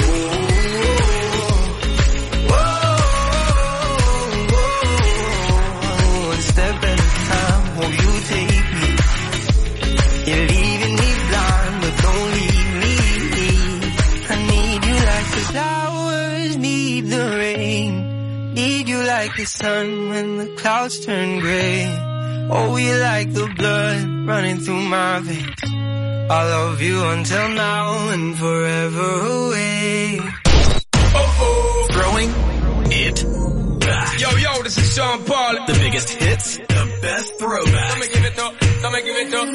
oh, oh, oh. One step at a time, oh, you take me. You're leaving me blind, but don't leave me. I need you like the flowers need the rain. Need you like the sun when the clouds turn gray. Oh, you like the blood running through my veins. I love you until now and forever away. Oh, oh. Throwing it back. Yo, yo, this is Sean Paul. The biggest hits, the best throwbacks. Let me give it up, let me give it up.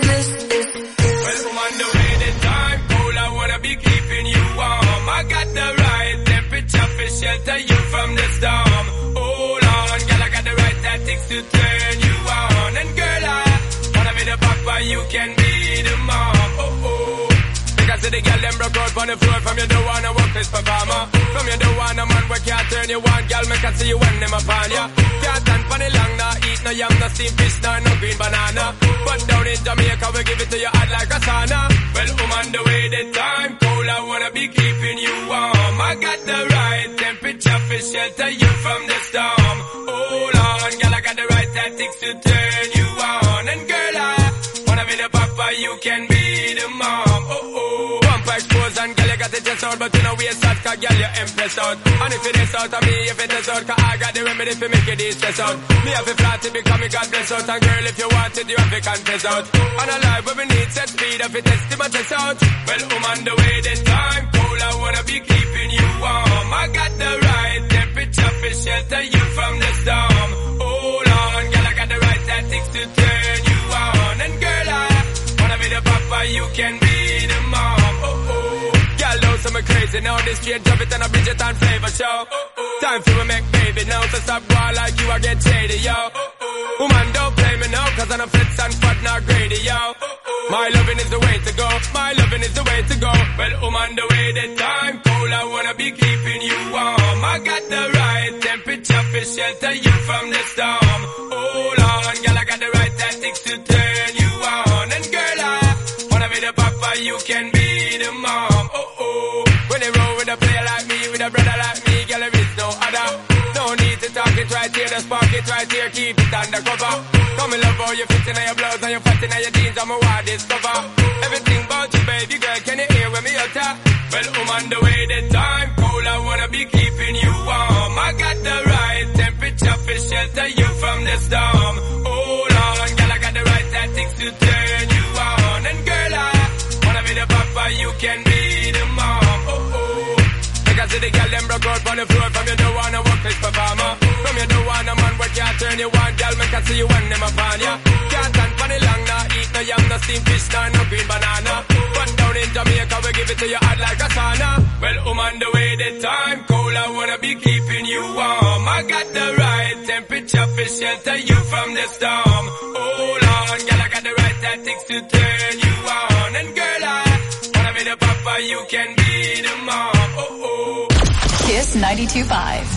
Well, I'm on the way this time. All I wanna be keeping you warm. I got the right temperature for shelter you from the storm. Hold on, girl, I got the right tactics to turn you on. And girl, I wanna be the papa, you can be the mom. Oh, oh. Because the girl them broke out on the floor. From you don't wanna work this performer. From you don't wanna man where can't turn you on. Girl, make I see you when them upon ya. Can't stand for the long, nah eat no yam, no steamed fish, nah no green banana. But down in Jamaica we give it to you hot like a sauna. Well, I'm on the way the time cold, I wanna be keeping you warm. I got the right temperature for shelter you from the storm. Hold on, girl, I got the right tactics to turn you on. And girl, I wanna be the papa, you can be the mom. Oh, oh. Bumper expose and girl, you got the chest out, but you know we start, cause girl, you empress out. And if it is out of me, if it is out, cause I got the remedy for make it stress out. Me have to flat it because me God bless out. And girl, if you want it, you have to confess out. And a life where we need set speed, if it test it, my test out. Well, I'm on the way this time, cold, I wanna be keeping you warm. I got the right temperature for shelter you from the storm. Hold on, girl, I got the right tactics to turn you on. And girl, I wanna be the papa, you can be the mom. Oh, oh. Girl, know some crazy now, this straight drop it on a Bridget and Flavor show. Oh, oh. Time for a make baby now, so stop boy like you, I get shady, yo. Oh, oh. Woman, don't play me now, cause I'm a fits and fat, not greedy, yo. Oh, oh. My loving is the way to go, my loving is the way to go. Well, I'm on the way the time cold, I wanna be keeping you warm. I got the right temperature for shelter you from the storm. Hold on, girl, I got the right tactics to turn you on. And girl, I wanna be the papa, you can be the mom. Oh, oh. When they roll with a player like me, with a brother like me, girl, there is no other. No need to talk it right here, the spark it right here, keep it undercover. Come and love how you fit in your blouse and you fat in your jeans, I'm a wild discover. Everything about you, baby girl, can you hear when me utter? Well, I'm on the way the time cold, I wanna be keeping you warm. I got the right temperature for shelter you from the storm. Hold on, girl, I got the right tactics to turn you on. And girl, I wanna be the papa, you can be the mom. Oh, oh. Because the girl them broke out on the floor. From you don't wanna work this performer. From you don't wanna man where can't turn you on. Girl, make I see you when them upon ya. Can't stand for the long, nah eat no yam, no steamed fish, nah no green banana. But down in Jamaica we give it to you hot like a sauna. Well, I'm on the way the time cold, I wanna be keeping you warm. I got the right temperature for shelter you from the storm. Hold on, girl, I got the right tactics to turn you on. And girl, I wanna be the papa, you can be the mom. Oh, oh. Kiss ninety-two point five.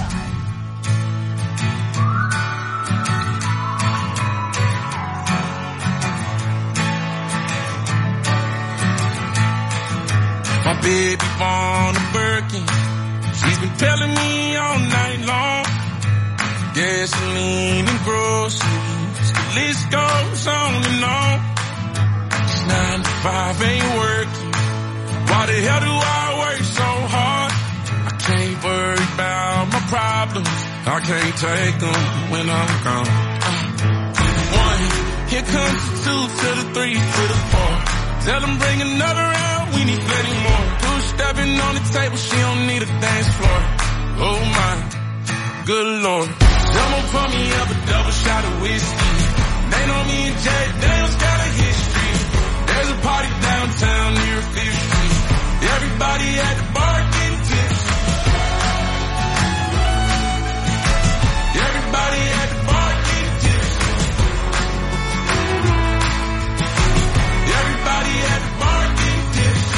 My baby born a Birkin. She's been telling me all night long. Gasoline and groceries, the list goes on and on. It's nine to five ain't working. Why the hell do I work so hard? I can't worry about my problems. I can't take them when I'm gone. Uh, one, here comes the two to the three to the four. Tell them bring another round, we need plenty more. Two stepping on the table, she don't need a dance floor. Oh my, good lord. Someone pour me up a double shot of whiskey. They know me and Jay Daniels got a history. There's a party downtown near Fifth Street. Everybody at the bar getting tipsy. Everybody at the bar getting tipsy. Everybody at the bar getting tipsy.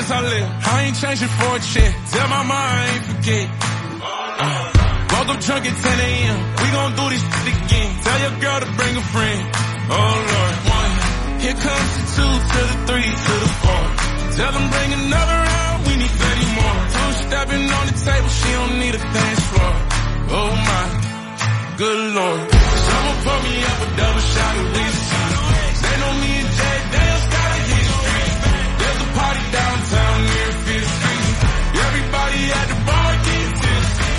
I live. I ain't changing for a check. Tell my mom I ain't forget. Uh, woke up drunk at ten a.m. We gon' do this shit again. Tell your girl to bring a friend. Oh Lord, one. Here comes the two to the three to the four. Tell them bring another round. We need thirty more. Two stepping on the table. She don't need a dance floor. Oh my, good Lord. Someone pour me up a double shot of whiskey. They know me and Jay Dale's got a history. There's a party downtown near Fifth Street. Everybody at the bar getting tipsy.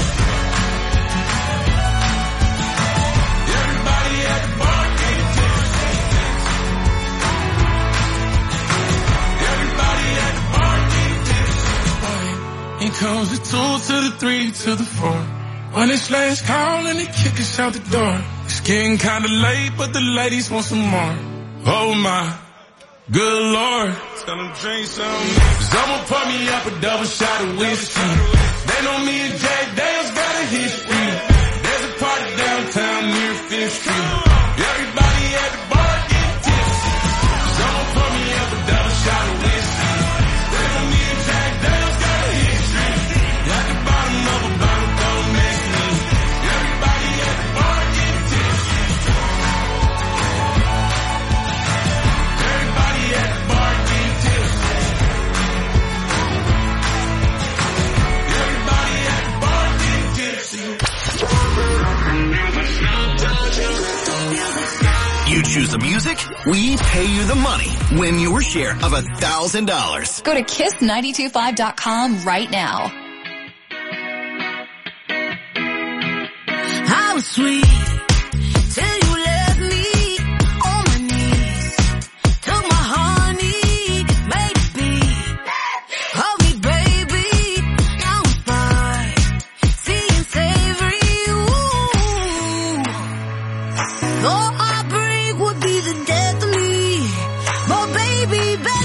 Everybody at the bar getting tipsy. Everybody at the bar getting tipsy. Here comes the two to the three to the four. When it's last call and they kick us out the door. It's getting kinda late, but the ladies want some more. Oh my, good Lord. Tell them drink some. Someone pour me up a double shot of whiskey. They know me and Jack Dale's got a history. There's a party downtown near Fifth Street. Everybody at the bar getting tipsy. Someone pour me up a double shot of whiskey. They know me and Jack Dale's got a history. At the bottom of a bottle. You choose the music, we pay you the money. Win your share of a thousand dollars. Go to kiss nine two five dot com right now. How sweet till you left me on my knees. Took my honey, made it be. Hold me, baby, now I'm fine. See and savory, ooh. Though heartbreak would be the death of me, but baby, baby.